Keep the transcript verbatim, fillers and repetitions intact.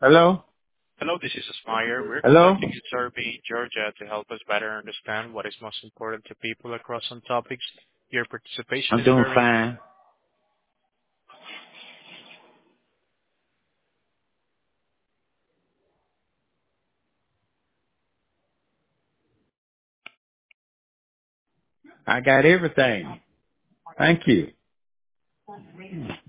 Hello? Hello, this is Asmire. We're Hello? conducting a survey in Georgia to help us better understand what is most important to people across some topics. Your participation I'm is doing very important. fine. I got everything. Thank you.